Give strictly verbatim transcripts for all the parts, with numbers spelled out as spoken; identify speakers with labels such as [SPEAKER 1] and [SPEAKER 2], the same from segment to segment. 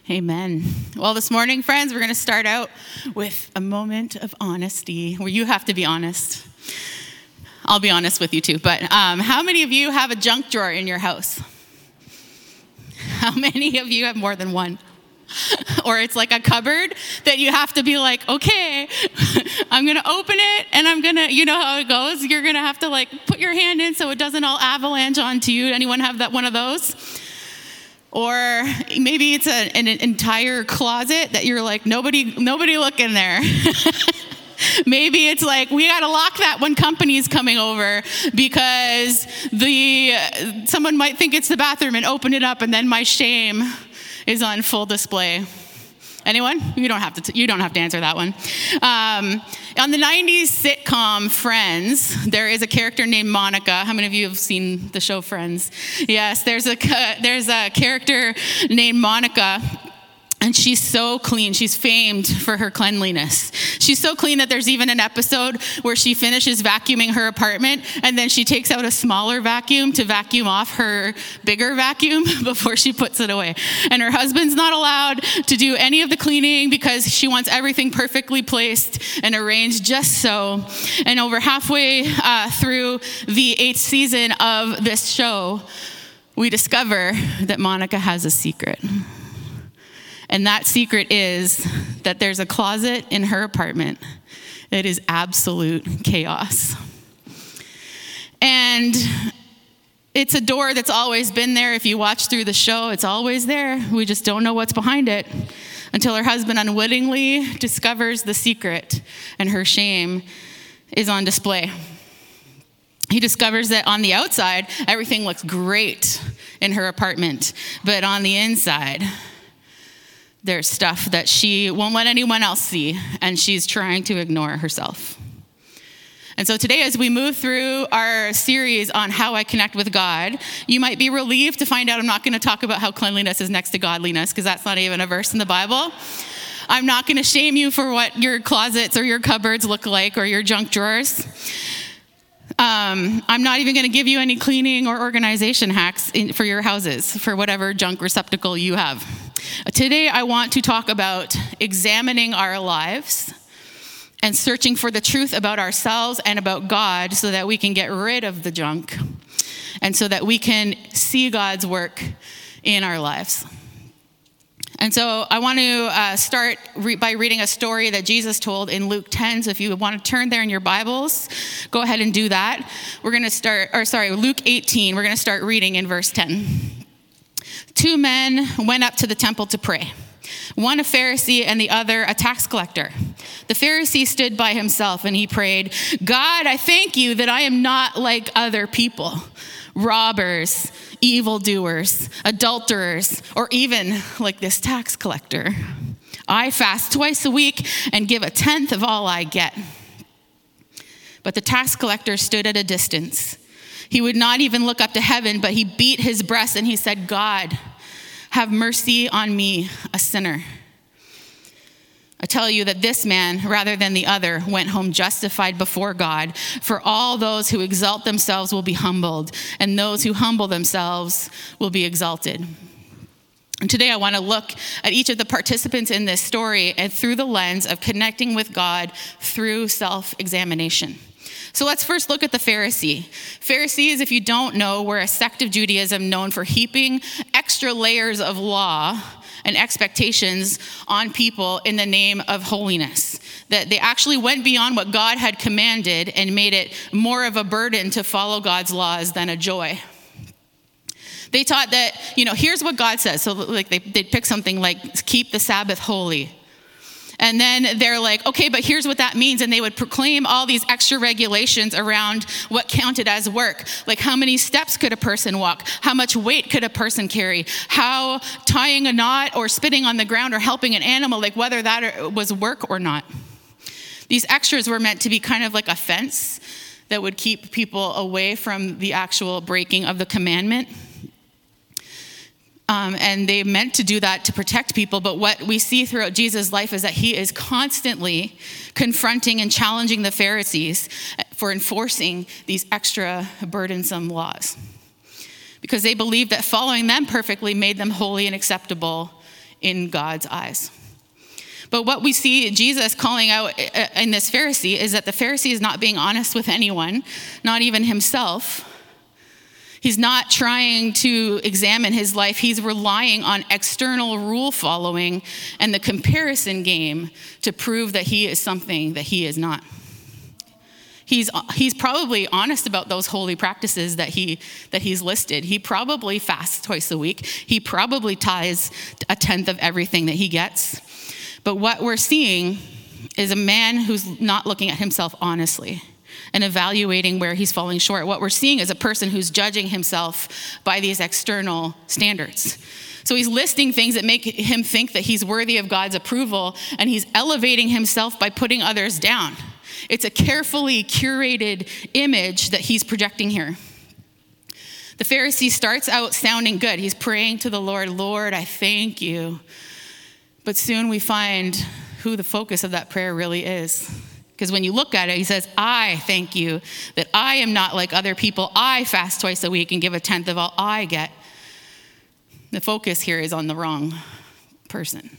[SPEAKER 1] Amen. Well, this morning, friends, we're going to start out with a moment of honesty where you have to be honest. I'll be honest with you too, but um, how many of you have a junk drawer in your house? How many of you have more than one? Or it's like a cupboard that you have to be like, okay, I'm going to open it and I'm going to, you know how it goes? You're going to have to like put your hand in so it doesn't all avalanche onto you. Anyone have that one of those? Or maybe it's a, an entire closet that you're like, nobody, nobody look in there. Maybe it's like, we got to lock that when company's coming over because the someone might think it's the bathroom and open it up and then my shame is on full display. Anyone? You don't have to. T- you don't have to answer that one. Um, on the nineties sitcom Friends, there is a character named Monica. How many of you have seen the show Friends? Yes, there's a there's a character named Monica. And she's so clean. She's famed for her cleanliness. She's so clean that there's even an episode where she finishes vacuuming her apartment and then she takes out a smaller vacuum to vacuum off her bigger vacuum before she puts it away. And her husband's not allowed to do any of the cleaning because she wants everything perfectly placed and arranged just so. And over halfway uh, through the eighth season of this show, we discover that Monica has a secret. And that secret is that there's a closet in her apartment. It is absolute chaos. And it's a door that's always been there. If you watch through the show, it's always there. We just don't know what's behind it until her husband unwittingly discovers the secret and her shame is on display. He discovers that on the outside, everything looks great in her apartment, but on the inside, there's stuff that she won't let anyone else see, and she's trying to ignore herself. And so today, as we move through our series on how I connect with God, you might be relieved to find out I'm not going to talk about how cleanliness is next to godliness, because that's not even a verse in the Bible. I'm not going to shame you for what your closets or your cupboards look like or your junk drawers. Um, I'm not even going to give you any cleaning or organization hacks in, for your houses, for whatever junk receptacle you have. Today, I want to talk about examining our lives and searching for the truth about ourselves and about God so that we can get rid of the junk and so that we can see God's work in our lives. And so I want to uh, start re- by reading a story that Jesus told in Luke ten. So if you want to turn there in your Bibles, go ahead and do that. We're going to start, or sorry, Luke eighteen. We're going to start reading in verse ten. Two men went up to the temple to pray, one a Pharisee and the other a tax collector. The Pharisee stood by himself and he prayed, God, I thank you that I am not like other people, robbers, evildoers, adulterers, or even like this tax collector. I fast twice a week and give a tenth of all I get. But the tax collector stood at a distance. He would not even look up to heaven, but he beat his breast and he said, God, have mercy on me, a sinner. I tell you that this man, rather than the other, went home justified before God. For all those who exalt themselves will be humbled, and those who humble themselves will be exalted. And today I want to look at each of the participants in this story and through the lens of connecting with God through self-examination. So let's first look at the Pharisee. Pharisees, if you don't know, were a sect of Judaism known for heaping extra layers of law and expectations on people in the name of holiness. That they actually went beyond what God had commanded and made it more of a burden to follow God's laws than a joy. They taught that, you know, here's what God says. So like they, they'd pick something like keep the Sabbath holy. And then they're like, okay, but here's what that means. And they would proclaim all these extra regulations around what counted as work. Like how many steps could a person walk? How much weight could a person carry? How tying a knot or spitting on the ground or helping an animal, like whether that was work or not. These extras were meant to be kind of like a fence that would keep people away from the actual breaking of the commandment. Um, and they meant to do that to protect people. But what we see throughout Jesus' life is that he is constantly confronting and challenging the Pharisees for enforcing these extra burdensome laws. Because they believed that following them perfectly made them holy and acceptable in God's eyes. But what we see Jesus calling out in this Pharisee is that the Pharisee is not being honest with anyone, not even himself. He's not trying to examine his life. He's relying on external rule following and the comparison game to prove that he is something that he is not. He's, he's probably honest about those holy practices that, he, that he's listed. He probably fasts twice a week. He probably tithes a tenth of everything that he gets. But what we're seeing is a man who's not looking at himself honestly and evaluating where he's falling short. What we're seeing is a person who's judging himself by these external standards. So he's listing things that make him think that he's worthy of God's approval, and he's elevating himself by putting others down. It's a carefully curated image that he's projecting here. The Pharisee starts out sounding good. He's praying to the Lord, Lord, I thank you. But soon we find who the focus of that prayer really is. Because when you look at it, he says, I thank you that I am not like other people. I fast twice a week and give a tenth of all I get. The focus here is on the wrong person.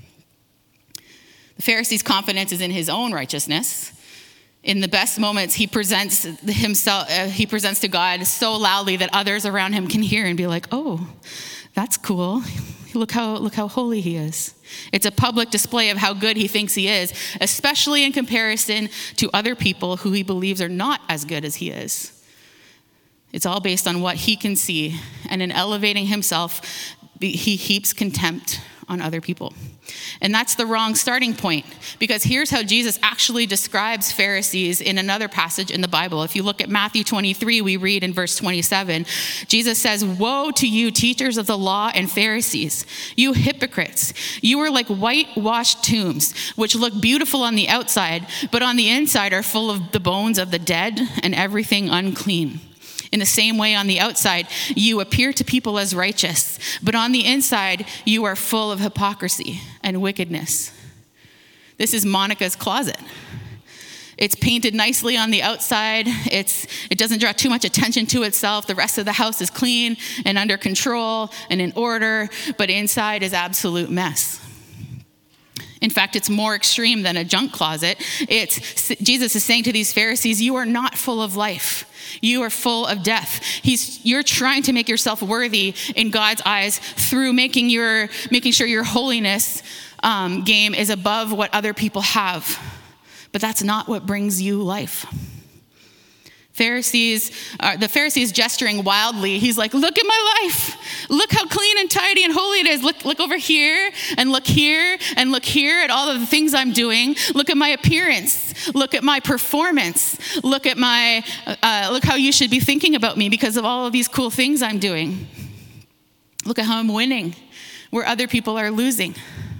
[SPEAKER 1] The Pharisee's confidence is in his own righteousness. In the best moments, he presents himself, uh, he presents to God so loudly that others around him can hear and be like, oh, that's cool. Look how, look how holy he is. It's a public display of how good he thinks he is, especially in comparison to other people who he believes are not as good as he is. It's all based on what he can see. And in elevating himself, he heaps contempt on other people. And that's the wrong starting point, because here's how Jesus actually describes Pharisees in another passage in the Bible. If you look at Matthew twenty-three, we read in verse twenty-seven, Jesus says, woe to you, teachers of the law and Pharisees, you hypocrites. You are like whitewashed tombs, which look beautiful on the outside, but on the inside are full of the bones of the dead and everything unclean. In the same way, on the outside, you appear to people as righteous, but on the inside, you are full of hypocrisy and wickedness. This is Monica's closet. It's painted nicely on the outside. It's, it doesn't draw too much attention to itself. The rest of the house is clean and under control and in order, but inside is absolute mess. In fact, it's more extreme than a junk closet. It's, Jesus is saying to these Pharisees, you are not full of life. You are full of death. He's, you're trying to make yourself worthy in God's eyes through making your, making sure your holiness um, game is above what other people have. But that's not what brings you life. Pharisees, uh, the Pharisees gesturing wildly. He's like, look at my life. Look how clean and tidy and holy it is. Look, look over here and look here and look here at all of the things I'm doing. Look at my appearance. Look at my performance. Look at my, uh, look how you should be thinking about me because of all of these cool things I'm doing. Look at how I'm winning where other people are losing.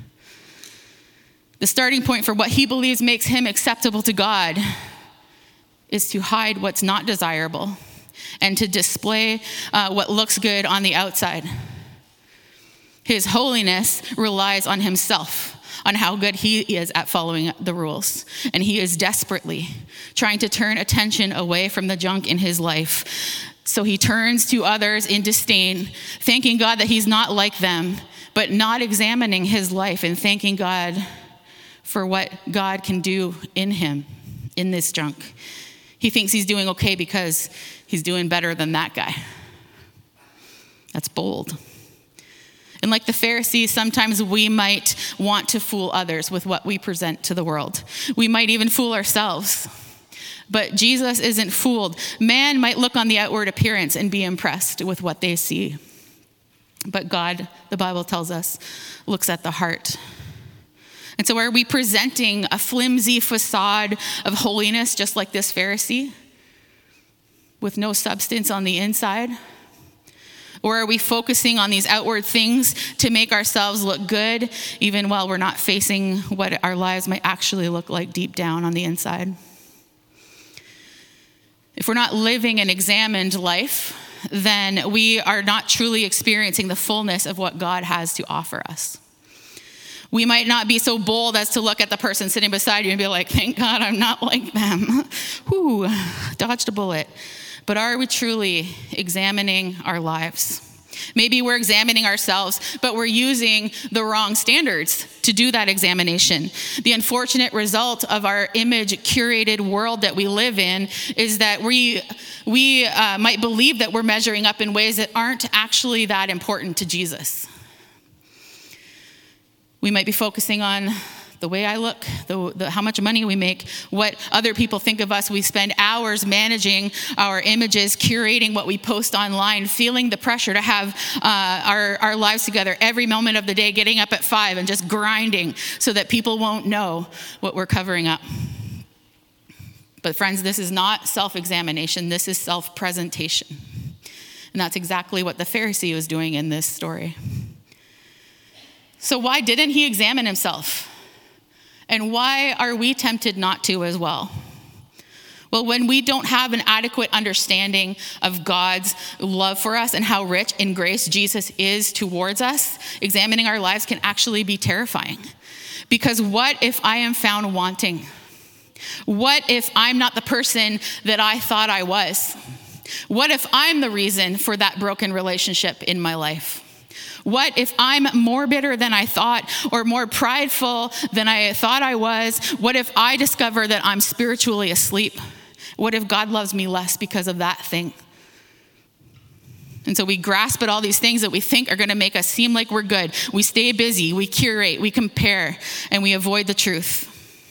[SPEAKER 1] The starting point for what he believes makes him acceptable to God is to hide what's not desirable and to display uh, what looks good on the outside. His holiness relies on himself, on how good he is at following the rules. And he is desperately trying to turn attention away from the junk in his life. So he turns to others in disdain, thanking God that he's not like them, but not examining his life and thanking God for what God can do in him, in this junk. He thinks he's doing okay because he's doing better than that guy. That's bold. And like the Pharisees, sometimes we might want to fool others with what we present to the world. We might even fool ourselves. But Jesus isn't fooled. Man might look on the outward appearance and be impressed with what they see. But God, the Bible tells us, looks at the heart. And so are we presenting a flimsy facade of holiness just like this Pharisee with no substance on the inside? Or are we focusing on these outward things to make ourselves look good even while we're not facing what our lives might actually look like deep down on the inside? If we're not living an examined life, then we are not truly experiencing the fullness of what God has to offer us. We might not be so bold as to look at the person sitting beside you and be like, thank God I'm not like them. Whew, dodged a bullet. But are we truly examining our lives? Maybe we're examining ourselves, but we're using the wrong standards to do that examination. The unfortunate result of our image-curated world that we live in is that we, we uh, might believe that we're measuring up in ways that aren't actually that important to Jesus. We might be focusing on the way I look, the, the, how much money we make, what other people think of us. We spend hours managing our images, curating what we post online, feeling the pressure to have uh, our, our lives together every moment of the day, getting up at five and just grinding so that people won't know what we're covering up. But friends, this is not self-examination. This is self-presentation. And that's exactly what the Pharisee was doing in this story. So why didn't he examine himself? And why are we tempted not to as well? Well, when we don't have an adequate understanding of God's love for us and how rich in grace Jesus is towards us, examining our lives can actually be terrifying. Because what if I am found wanting? What if I'm not the person that I thought I was? What if I'm the reason for that broken relationship in my life? What if I'm more bitter than I thought, or more prideful than I thought I was? What if I discover that I'm spiritually asleep? What if God loves me less because of that thing? And so we grasp at all these things that we think are going to make us seem like we're good. We stay busy, we curate, we compare, and we avoid the truth.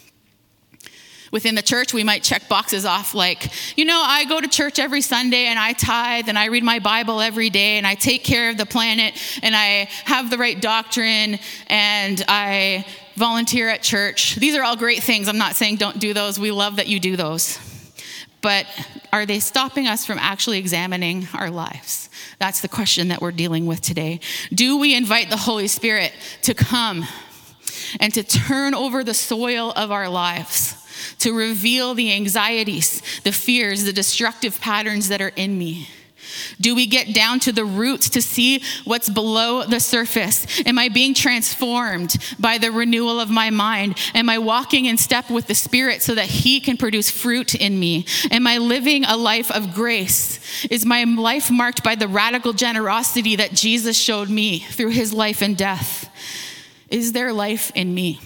[SPEAKER 1] Within the church, we might check boxes off like, you know, I go to church every Sunday and I tithe and I read my Bible every day and I take care of the planet and I have the right doctrine and I volunteer at church. These are all great things. I'm not saying don't do those. We love that you do those. But are they stopping us from actually examining our lives? That's the question that we're dealing with today. Do we invite the Holy Spirit to come and to turn over the soil of our lives, to reveal the anxieties, the fears, the destructive patterns that are in me? Do we get down to the roots to see what's below the surface? Am I being transformed by the renewal of my mind? Am I walking in step with the Spirit so that He can produce fruit in me? Am I living a life of grace? Is my life marked by the radical generosity that Jesus showed me through His life and death? Is there life in me?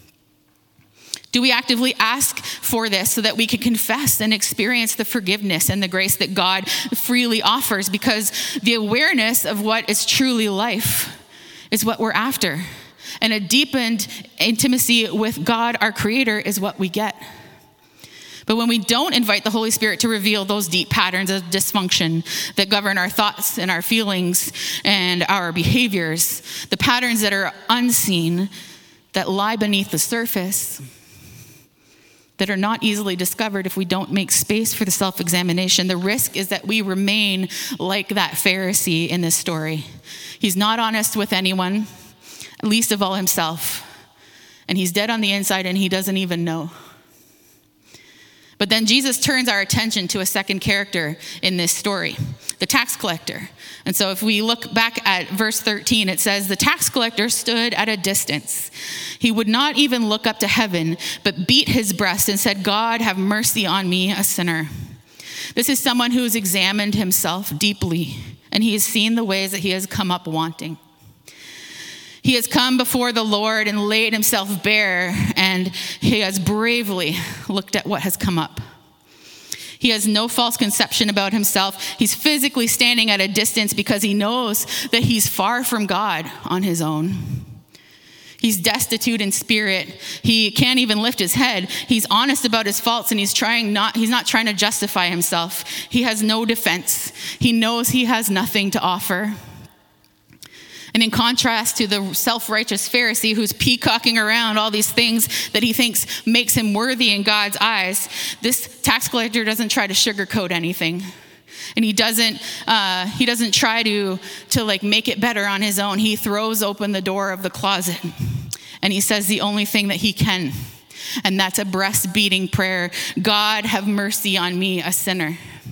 [SPEAKER 1] Do we actively ask for this so that we can confess and experience the forgiveness and the grace that God freely offers? Because the awareness of what is truly life is what we're after. And a deepened intimacy with God, our Creator, is what we get. But when we don't invite the Holy Spirit to reveal those deep patterns of dysfunction that govern our thoughts and our feelings and our behaviors, the patterns that are unseen, that lie beneath the surface, that are not easily discovered if we don't make space for the self-examination, the risk is that we remain like that Pharisee in this story. He's not honest with anyone, least of all himself. And he's dead on the inside and he doesn't even know. But then Jesus turns our attention to a second character in this story, the tax collector. And so if we look back at verse thirteen, it says, the tax collector stood at a distance. He would not even look up to heaven, but beat his breast and said, God, have mercy on me, a sinner. This is someone who's examined himself deeply, and he has seen the ways that he has come up wanting. He has come before the Lord and laid himself bare, and he has bravely looked at what has come up. He has no false conception about himself. He's physically standing at a distance because he knows that he's far from God on his own. He's destitute in spirit. He can't even lift his head. He's honest about his faults, and he's trying not, he's not trying to justify himself. He has no defense. He knows he has nothing to offer. And in contrast to the self-righteous Pharisee who's peacocking around all these things that he thinks makes him worthy in God's eyes, this tax collector doesn't try to sugarcoat anything. And he doesn't uh, he doesn't try to, to like make it better on his own. He throws open the door of the closet and he says the only thing that he can, and that's a breast-beating prayer. God, have mercy on me, a sinner.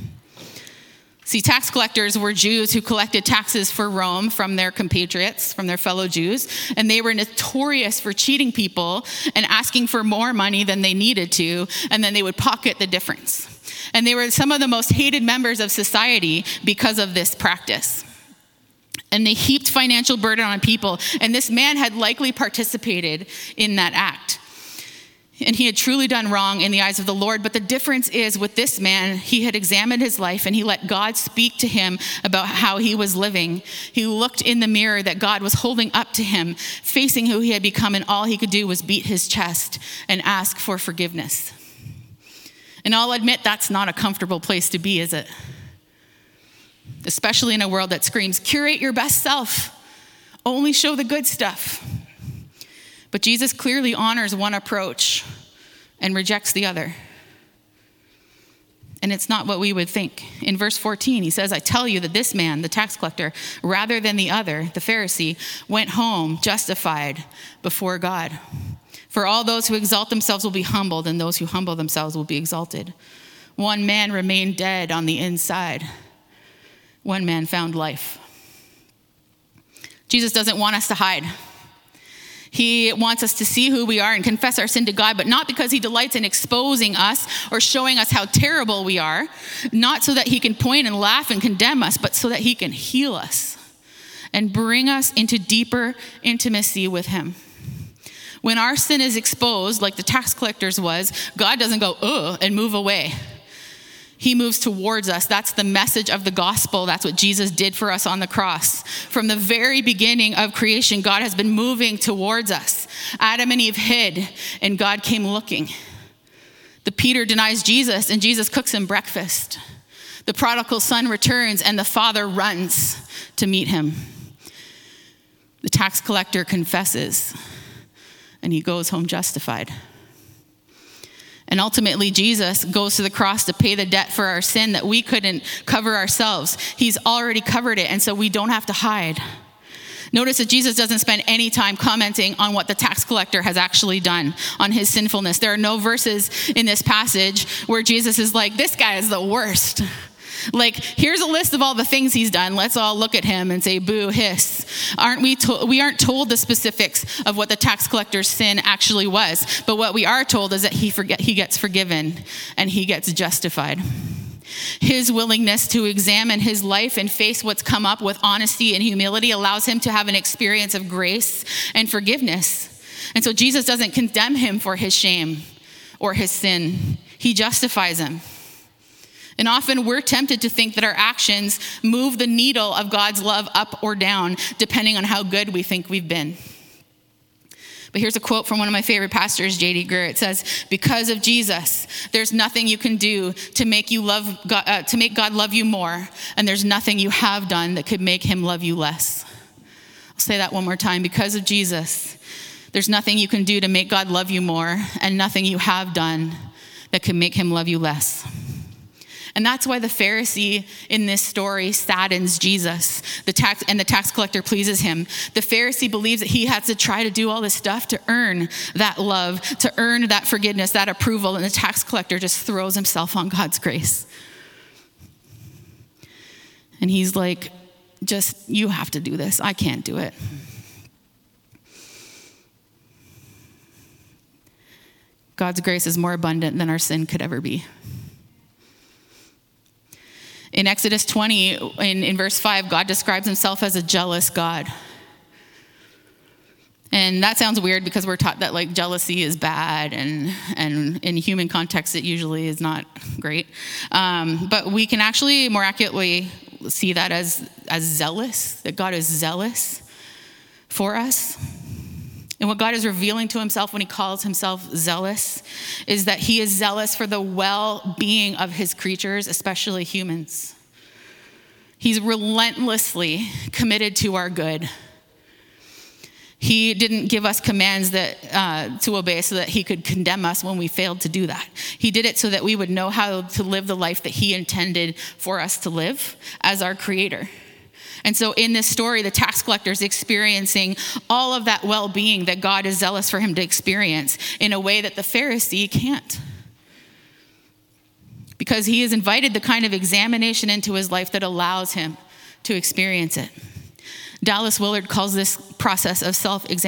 [SPEAKER 1] See, tax collectors were Jews who collected taxes for Rome from their compatriots, from their fellow Jews, and they were notorious for cheating people and asking for more money than they needed to, and then they would pocket the difference. And they were some of the most hated members of society because of this practice. And they heaped financial burden on people. And this man had likely participated in that act. And he had truly done wrong in the eyes of the Lord. But the difference is with this man, he had examined his life and he let God speak to him about how he was living. He looked in the mirror that God was holding up to him, facing who he had become, and all he could do was beat his chest and ask for forgiveness. And I'll admit that's not a comfortable place to be, is it? Especially in a world that screams, curate your best self, only show the good stuff. But Jesus clearly honors one approach and rejects the other. And it's not what we would think. In verse fourteen, he says, I tell you that this man, the tax collector, rather than the other, the Pharisee, went home justified before God. For all those who exalt themselves will be humbled, and those who humble themselves will be exalted. One man remained dead on the inside. One man found life. Jesus doesn't want us to hide. He wants us to see who we are and confess our sin to God, but not because he delights in exposing us or showing us how terrible we are, not so that he can point and laugh and condemn us, but so that he can heal us and bring us into deeper intimacy with him. When our sin is exposed, like the tax collector's was, God doesn't go, ugh, and move away. He moves towards us. That's the message of the gospel. That's what Jesus did for us on the cross. From the very beginning of creation, God has been moving towards us. Adam and Eve hid, and God came looking. The Peter denies Jesus, and Jesus cooks him breakfast. The prodigal son returns, and the father runs to meet him. The tax collector confesses, and he goes home justified. And ultimately, Jesus goes to the cross to pay the debt for our sin that we couldn't cover ourselves. He's already covered it, and so we don't have to hide. Notice that Jesus doesn't spend any time commenting on what the tax collector has actually done, on his sinfulness. There are no verses in this passage where Jesus is like, this guy is the worst. Like, here's a list of all the things he's done. Let's all look at him and say, boo, hiss. Aren't we to- we aren't told the specifics of what the tax collector's sin actually was. But what we are told is that he forget he gets forgiven and he gets justified. His willingness to examine his life and face what's come up with honesty and humility allows him to have an experience of grace and forgiveness. And so Jesus doesn't condemn him for his shame or his sin. He justifies him. And often we're tempted to think that our actions move the needle of God's love up or down, depending on how good we think we've been. But here's a quote from one of my favorite pastors, J D Greear. It says, because of Jesus, there's nothing you can do to make you love God, uh, to make God love you more, and there's nothing you have done that could make him love you less. I'll say that one more time. Because of Jesus, there's nothing you can do to make God love you more, and nothing you have done that could make him love you less. And that's why the Pharisee in this story saddens Jesus. The tax and the tax collector pleases him. The Pharisee believes that he has to try to do all this stuff to earn that love, to earn that forgiveness, that approval. And the tax collector just throws himself on God's grace. And he's like, just, you have to do this. I can't do it. God's grace is more abundant than our sin could ever be. In Exodus twenty, in, in verse five, God describes himself as a jealous God. And that sounds weird because we're taught that like jealousy is bad, and, and in human context, it usually is not great. Um, but we can actually more accurately see that as, as zealous, that God is zealous for us. And what God is revealing to himself when he calls himself zealous is that he is zealous for the well-being of his creatures, especially humans. He's relentlessly committed to our good. He didn't give us commands that uh, to obey so that he could condemn us when we failed to do that. He did it so that we would know how to live the life that he intended for us to live as our creator. And so in this story, the tax collector is experiencing all of that well-being that God is zealous for him to experience in a way that the Pharisee can't. Because he has invited the kind of examination into his life that allows him to experience it. Dallas Willard calls this process of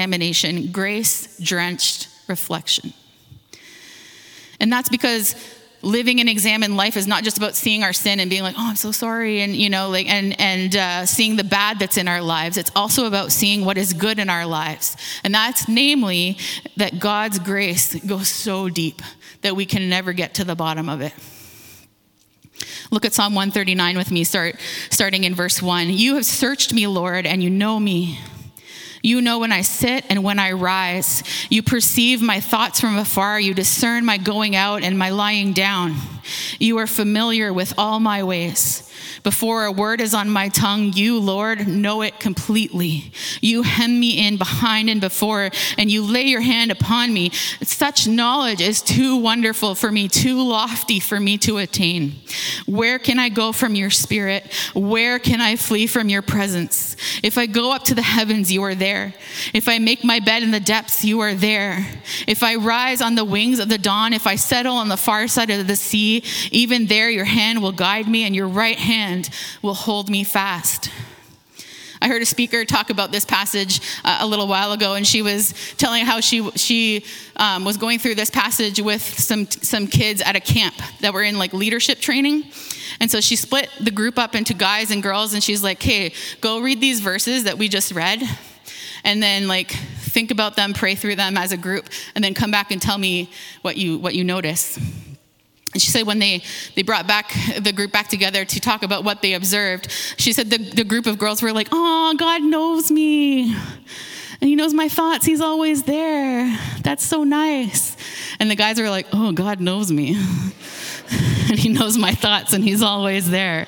[SPEAKER 1] self-examination grace-drenched reflection. And that's because living an examined life is not just about seeing our sin and being like, oh, I'm so sorry. And, you know, like, and, and uh, seeing the bad that's in our lives. It's also about seeing what is good in our lives. And that's namely that God's grace goes so deep that we can never get to the bottom of it. Look at Psalm one thirty-nine with me, start, starting in verse one. You have searched me, Lord, and you know me. You know when I sit and when I rise. You perceive my thoughts from afar. You discern my going out and my lying down. You are familiar with all my ways. Before a word is on my tongue, you, Lord, know it completely. You hem me in behind and before, and you lay your hand upon me. Such knowledge is too wonderful for me, too lofty for me to attain. Where can I go from your spirit? Where can I flee from your presence? If I go up to the heavens, you are there. If I make my bed in the depths, you are there. If I rise on the wings of the dawn, if I settle on the far side of the sea, even there your hand will guide me and your right hand will hold me fast. I heard a speaker talk about this passage uh, a little while ago, and she was telling how she she um, was going through this passage with some some kids at a camp that were in like leadership training. And so she split the group up into guys and girls, and she's like, hey, go read these verses that we just read, and then like think about them, pray through them as a group, and then come back and tell me what you what you notice. And she said when they, they brought back the group back together to talk about what they observed, she said the, the group of girls were like, oh, God knows me. And he knows my thoughts. He's always there. That's so nice. And the guys were like, oh, God knows me. And he knows my thoughts and he's always there.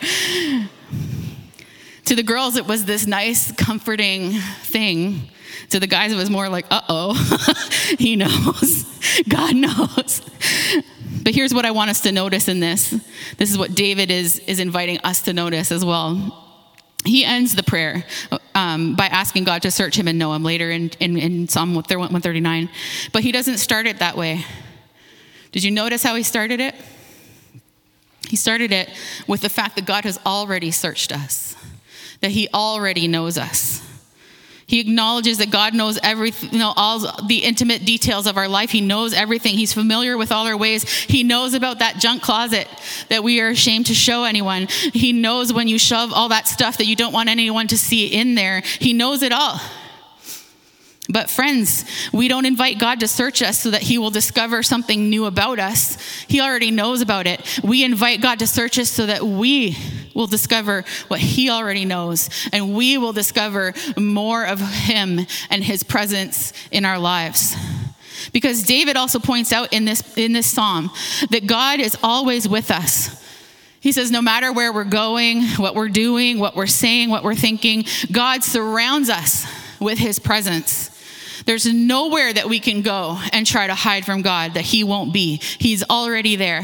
[SPEAKER 1] To the girls, it was this nice, comforting thing. To the guys, it was more like, uh-oh, he knows. God knows. But here's what I want us to notice in this. This is what David is, is inviting us to notice as well. He ends the prayer um, by asking God to search him and know him later in, in, in Psalm one thirty-nine. But he doesn't start it that way. Did you notice how he started it? He started it with the fact that God has already searched us, that he already knows us. He acknowledges that God knows everything, you know, all the intimate details of our life. He knows everything. He's familiar with all our ways. He knows about that junk closet that we are ashamed to show anyone. He knows when you shove all that stuff that you don't want anyone to see in there. He knows it all. But friends, we don't invite God to search us so that he will discover something new about us. He already knows about it. We invite God to search us so that we will discover what he already knows, and we will discover more of him and his presence in our lives. Because David also points out in this, in this psalm that God is always with us. He says, no matter where we're going, what we're doing, what we're saying, what we're thinking, God surrounds us with his presence. There's nowhere that we can go and try to hide from God that he won't be. He's already there.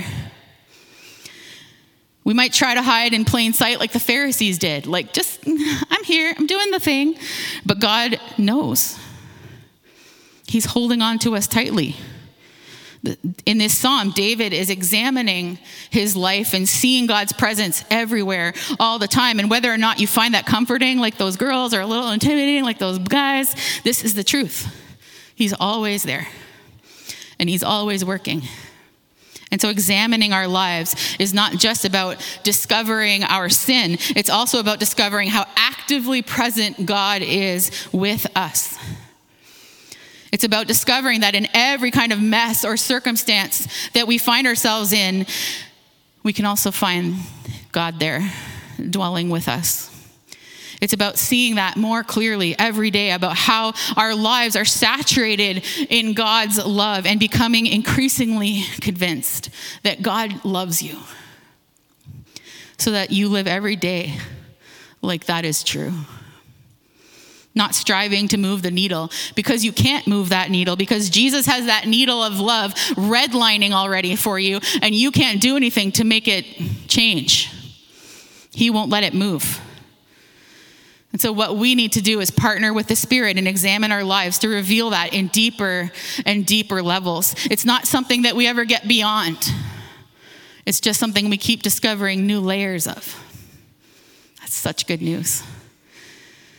[SPEAKER 1] We might try to hide in plain sight like the Pharisees did. Like, just, I'm here, I'm doing the thing. But God knows. He's holding on to us tightly. In this psalm, David is examining his life and seeing God's presence everywhere all the time. And whether or not you find that comforting, like those girls, or a little intimidating, like those guys, this is the truth. He's always there. And he's always working. And so examining our lives is not just about discovering our sin. It's also about discovering how actively present God is with us. It's about discovering that in every kind of mess or circumstance that we find ourselves in, we can also find God there dwelling with us. It's about seeing that more clearly every day, about how our lives are saturated in God's love and becoming increasingly convinced that God loves you, so that you live every day like that is true. Not striving to move the needle, because you can't move that needle, because Jesus has that needle of love redlining already for you, and you can't do anything to make it change. He won't let it move. And so what we need to do is partner with the Spirit and examine our lives to reveal that in deeper and deeper levels. It's not something that we ever get beyond. It's just something we keep discovering new layers of. That's such good news.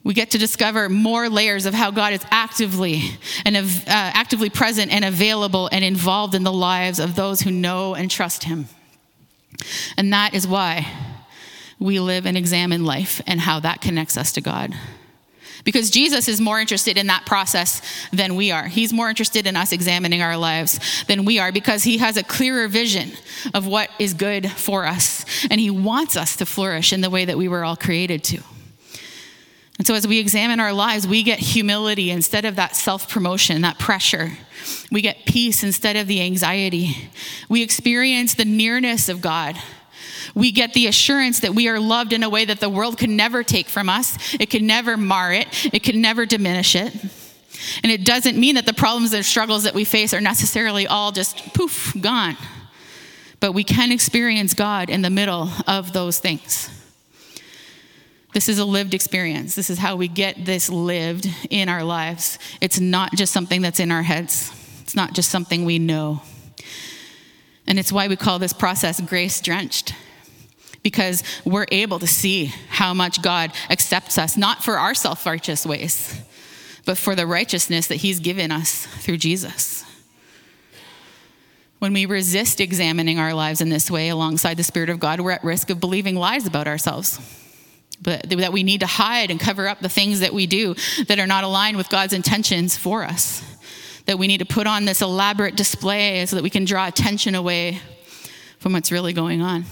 [SPEAKER 1] We get to discover more layers of how God is actively and uh, actively present and available and involved in the lives of those who know and trust him. And that is why we live and examine life and how that connects us to God. Because Jesus is more interested in that process than we are. He's more interested in us examining our lives than we are, because he has a clearer vision of what is good for us. And he wants us to flourish in the way that we were all created to. And so as we examine our lives, we get humility instead of that self-promotion, that pressure. We get peace instead of the anxiety. We experience the nearness of God. We get the assurance that we are loved in a way that the world can never take from us. It can never mar it. It can never diminish it. And it doesn't mean that the problems and struggles that we face are necessarily all just poof, gone. But we can experience God in the middle of those things. This is a lived experience. This is how we get this lived in our lives. It's not just something that's in our heads. It's not just something we know. And it's why we call this process grace-drenched. Because we're able to see how much God accepts us, not for our self-righteous ways, but for the righteousness that he's given us through Jesus. When we resist examining our lives in this way alongside the Spirit of God, we're at risk of believing lies about ourselves, but that we need to hide and cover up the things that we do that are not aligned with God's intentions for us, that we need to put on this elaborate display so that we can draw attention away from what's really going on.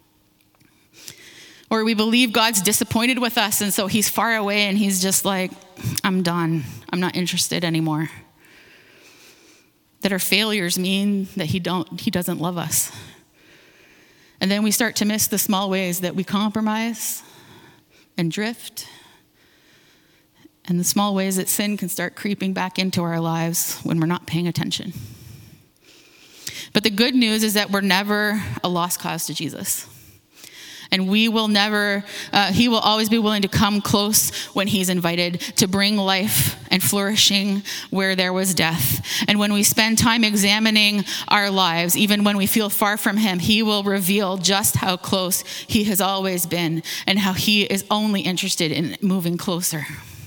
[SPEAKER 1] Or we believe God's disappointed with us, and so he's far away and he's just like, I'm done. I'm not interested anymore. That our failures mean that he don't, he doesn't love us. And then we start to miss the small ways that we compromise and drift, and the small ways that sin can start creeping back into our lives when we're not paying attention. But the good news is that we're never a lost cause to Jesus. And we will never, uh, he will always be willing to come close when he's invited, to bring life and flourishing where there was death. And when we spend time examining our lives, even when we feel far from him, he will reveal just how close he has always been and how he is only interested in moving closer.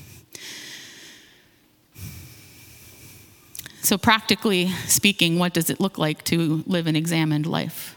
[SPEAKER 1] So practically speaking, what does it look like to live an examined life?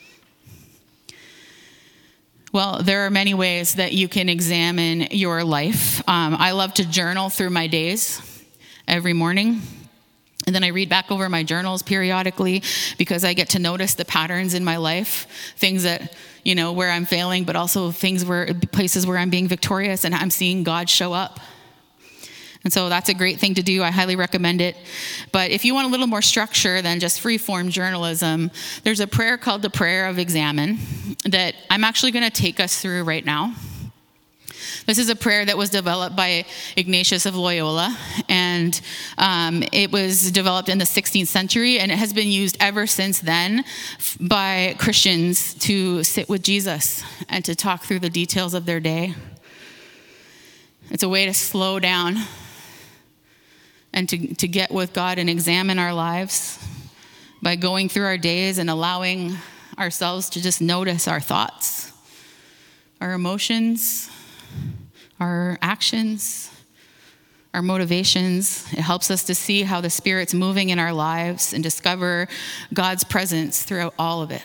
[SPEAKER 1] Well, there are many ways that you can examine your life. Um, I love to journal through my days every morning. And then I read back over my journals periodically because I get to notice the patterns in my life, things that, you know, where I'm failing, but also things where, places where I'm being victorious and I'm seeing God show up. And so that's a great thing to do. I highly recommend it. But if you want a little more structure than just free-form journalism, there's a prayer called the Prayer of Examine that I'm actually going to take us through right now. This is a prayer that was developed by Ignatius of Loyola, and um, it was developed in the sixteenth century, and it has been used ever since then by Christians to sit with Jesus and to talk through the details of their day. It's a way to slow down and to, to get with God and examine our lives by going through our days and allowing ourselves to just notice our thoughts, our emotions, our actions, our motivations. It helps us to see how the Spirit's moving in our lives and discover God's presence throughout all of it.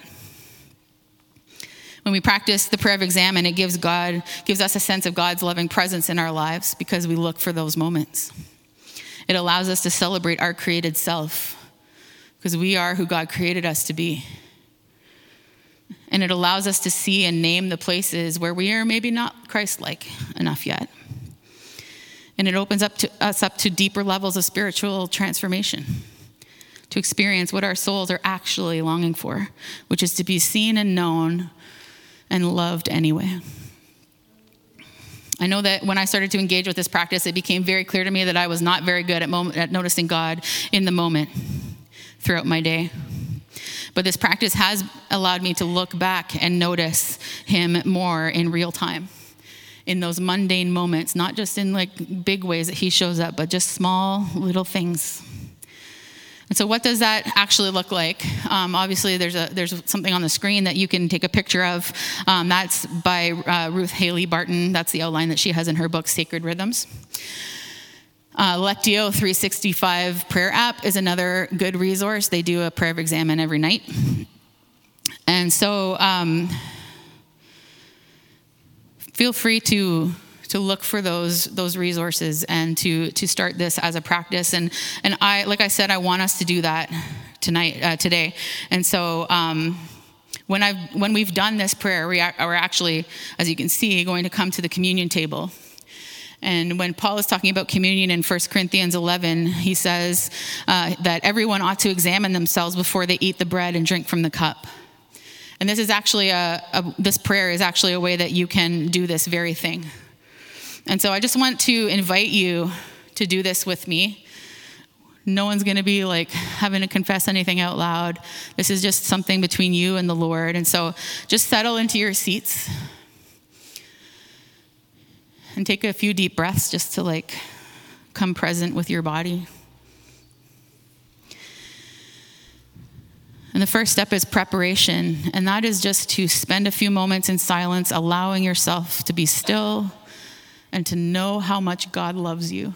[SPEAKER 1] When we practice the prayer of examine, it gives God, gives us a sense of God's loving presence in our lives because we look for those moments. It allows us to celebrate our created self because we are who God created us to be. And it allows us to see and name the places where we are maybe not Christ-like enough yet. And it opens up to us up to deeper levels of spiritual transformation, to experience what our souls are actually longing for, which is to be seen and known and loved anyway. I know that when I started to engage with this practice, it became very clear to me that I was not very good at, moment, at noticing God in the moment throughout my day. But this practice has allowed me to look back and notice him more in real time, in those mundane moments, not just in like big ways that he shows up, but just small little things. And so what does that actually look like? Um, obviously, there's a there's something on the screen that you can take a picture of. Um, that's by uh, Ruth Haley Barton. That's the outline that she has in her book, Sacred Rhythms. Uh, Lectio three sixty-five prayer app is another good resource. They do a prayer of examine every night. And so um, feel free to to look for those those resources and to to start this as a practice. And and I, like I said, I want us to do that tonight, uh, today. And so um, when I've when we've done this prayer, we are, we're actually, as you can see, going to come to the communion table. And when Paul is talking about communion in First Corinthians eleven, he says uh, that everyone ought to examine themselves before they eat the bread and drink from the cup. And this is actually a, a this prayer is actually a way that you can do this very thing. And so I just want to invite you to do this with me. No one's going to be like having to confess anything out loud. This is just something between you and the Lord. And so just settle into your seats and take a few deep breaths just to like come present with your body. And the first step is preparation. And that is just to spend a few moments in silence, allowing yourself to be still and to know how much God loves you.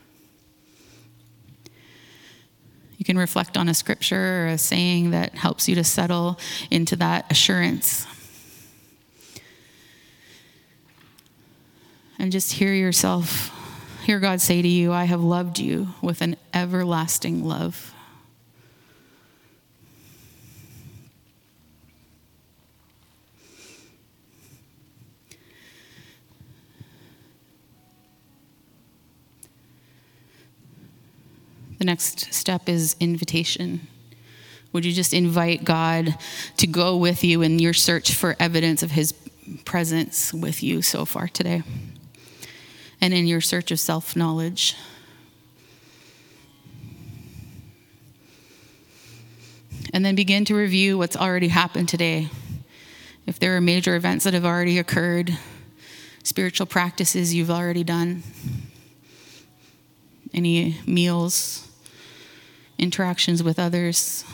[SPEAKER 1] You can reflect on a scripture or a saying that helps you to settle into that assurance. And just hear yourself, hear God say to you, I have loved you with an everlasting love. The next step is invitation. Would you just invite God to go with you in your search for evidence of his presence with you so far today? And in your search of self-knowledge. And then begin to review what's already happened today. If there are major events that have already occurred, spiritual practices you've already done, any meals, interactions with others.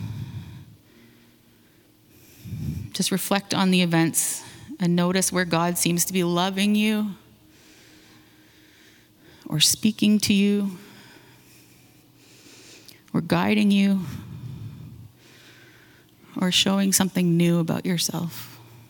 [SPEAKER 1] Just reflect on the events and notice where God seems to be loving you or speaking to you or guiding you or showing something new about yourself.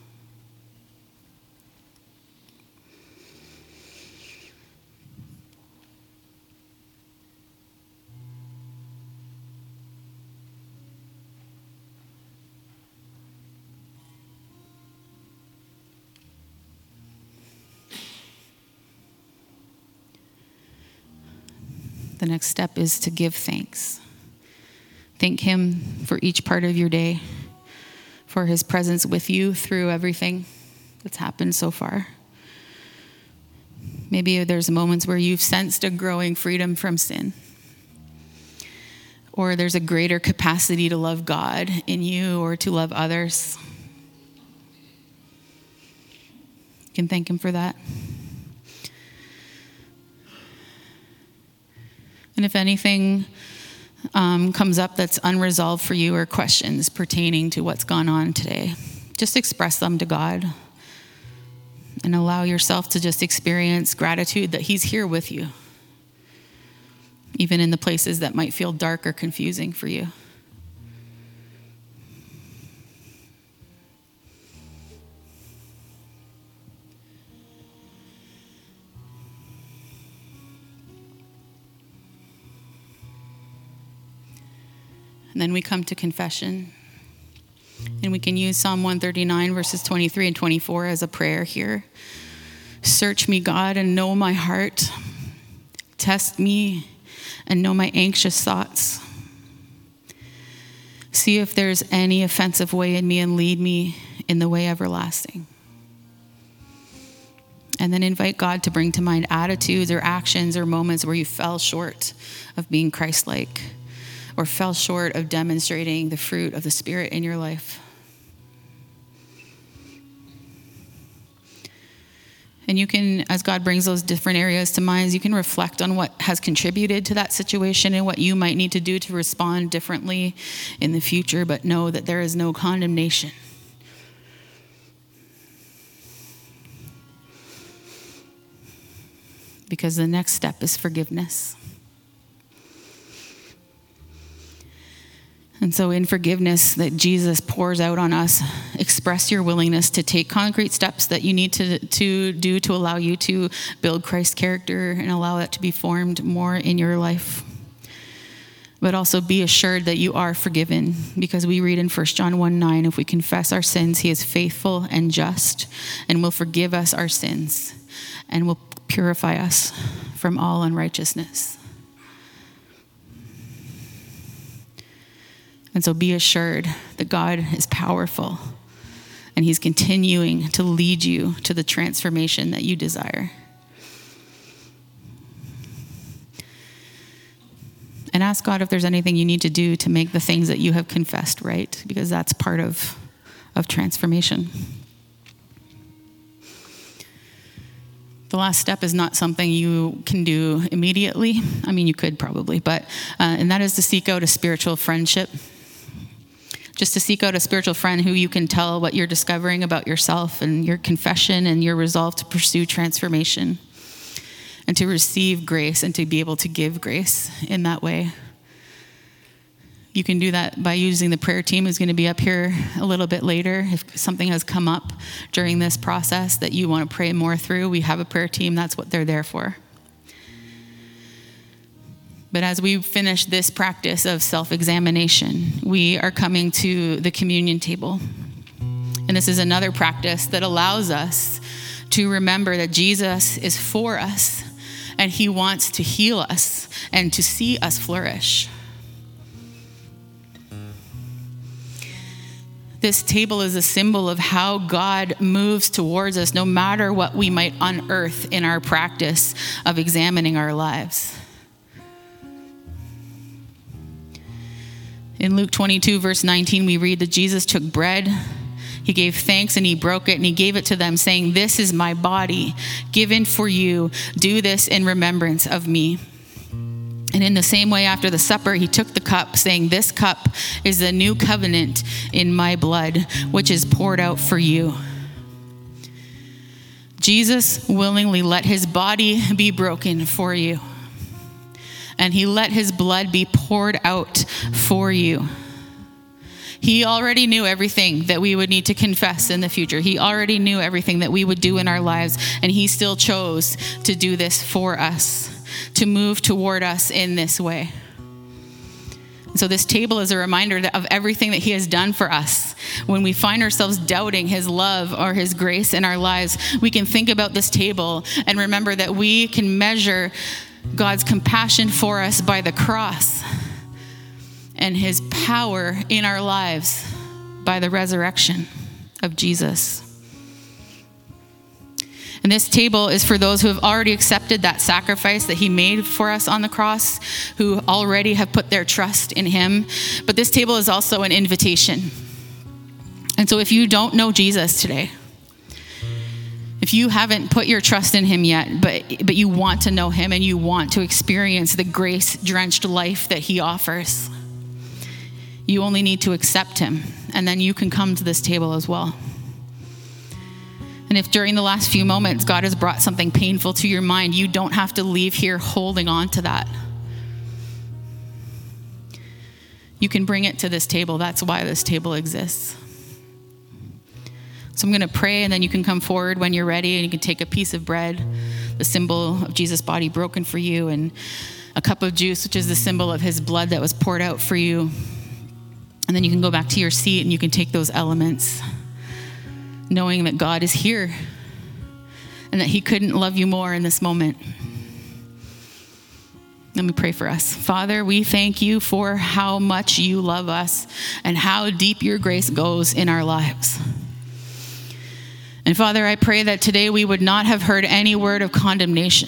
[SPEAKER 1] The next step is to give thanks. Thank him for each part of your day, for his presence with you through everything that's happened so far. Maybe there's moments where you've sensed a growing freedom from sin, or there's a greater capacity to love God in you or to love others. You can thank him for that. And if anything um, comes up that's unresolved for you or questions pertaining to what's gone on today, just express them to God and allow yourself to just experience gratitude that he's here with you, even in the places that might feel dark or confusing for you. And then we come to confession. And we can use Psalm one thirty-nine, verses twenty-three and twenty-four as a prayer here. Search me, God, and know my heart. Test me and know my anxious thoughts. See if there's any offensive way in me and lead me in the way everlasting. And then invite God to bring to mind attitudes or actions or moments where you fell short of being Christ-like, or fell short of demonstrating the fruit of the Spirit in your life. And you can, as God brings those different areas to mind, you can reflect on what has contributed to that situation and what you might need to do to respond differently in the future, but know that there is no condemnation. Because the next step is forgiveness. And so in forgiveness that Jesus pours out on us, express your willingness to take concrete steps that you need to, to do to allow you to build Christ's character and allow it to be formed more in your life. But also be assured that you are forgiven, because we read in First John one nine, if we confess our sins, he is faithful and just and will forgive us our sins and will purify us from all unrighteousness. And so be assured that God is powerful and he's continuing to lead you to the transformation that you desire. And ask God if there's anything you need to do to make the things that you have confessed right, because that's part of, of transformation. The last step is not something you can do immediately. I mean, you could probably, but, uh, and that is to seek out a spiritual friendship. Just to seek out a spiritual friend who you can tell what you're discovering about yourself and your confession and your resolve to pursue transformation and to receive grace and to be able to give grace in that way. You can do that by using the prayer team, who's going to be up here a little bit later. If something has come up during this process that you want to pray more through, we have a prayer team. That's what they're there for. But as we finish this practice of self-examination, we are coming to the communion table. And this is another practice that allows us to remember that Jesus is for us and he wants to heal us and to see us flourish. This table is a symbol of how God moves towards us, no matter what we might unearth in our practice of examining our lives. In Luke twenty-two, verse nineteen, we read that Jesus took bread, he gave thanks, and he broke it, and he gave it to them, saying, "This is my body, given for you. Do this in remembrance of me." And in the same way, after the supper, he took the cup, saying, "This cup is the new covenant in my blood, which is poured out for you." Jesus willingly let his body be broken for you. And he let his blood be poured out for you. He already knew everything that we would need to confess in the future. He already knew everything that we would do in our lives. And he still chose to do this for us, to move toward us in this way. So this table is a reminder of everything that he has done for us. When we find ourselves doubting his love or his grace in our lives, we can think about this table and remember that we can measure God's compassion for us by the cross and his power in our lives by the resurrection of Jesus. And this table is for those who have already accepted that sacrifice that he made for us on the cross, who already have put their trust in him. But this table is also an invitation. And so if you don't know Jesus today, if you haven't put your trust in him yet, but but you want to know him and you want to experience the grace-drenched life that he offers, you only need to accept him, and then you can come to this table as well. And if during the last few moments God has brought something painful to your mind, you don't have to leave here holding on to that. You can bring it to this table. That's why this table exists. So I'm going to pray, and then you can come forward when you're ready, and you can take a piece of bread, the symbol of Jesus' body broken for you, and a cup of juice, which is the symbol of his blood that was poured out for you. And then you can go back to your seat and you can take those elements, knowing that God is here and that he couldn't love you more in this moment. Let me pray for us. Father, we thank you for how much you love us and how deep your grace goes in our lives. And Father, I pray that today we would not have heard any word of condemnation,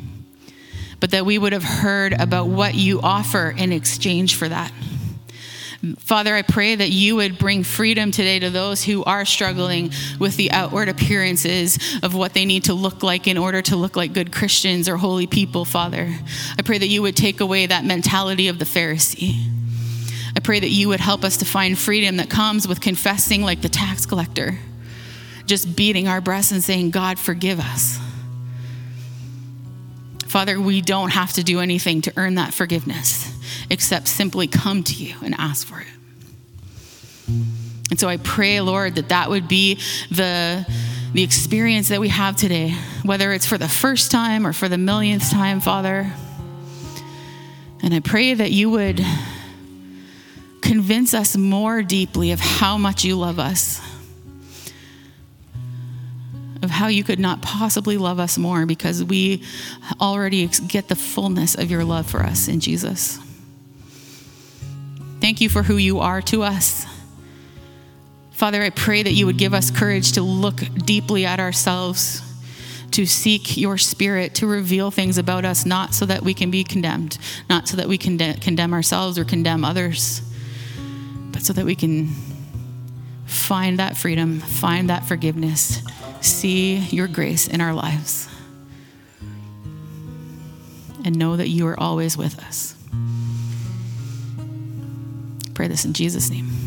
[SPEAKER 1] but that we would have heard about what you offer in exchange for that. Father, I pray that you would bring freedom today to those who are struggling with the outward appearances of what they need to look like in order to look like good Christians or holy people, Father. I pray that you would take away that mentality of the Pharisee. I pray that you would help us to find freedom that comes with confessing like the tax collector, just beating our breasts and saying, God, forgive us. Father, we don't have to do anything to earn that forgiveness except simply come to you and ask for it. And so I pray, Lord, that that would be the, the experience that we have today, whether it's for the first time or for the millionth time, Father. And I pray that you would convince us more deeply of how much you love us, of how you could not possibly love us more because we already get the fullness of your love for us in Jesus. Thank you for who you are to us. Father, I pray that you would give us courage to look deeply at ourselves, to seek your Spirit to reveal things about us, not so that we can be condemned, not so that we can conde- condemn ourselves or condemn others, but so that we can find that freedom, find that forgiveness, see your grace in our lives, and know that you are always with us. Pray this in Jesus' name.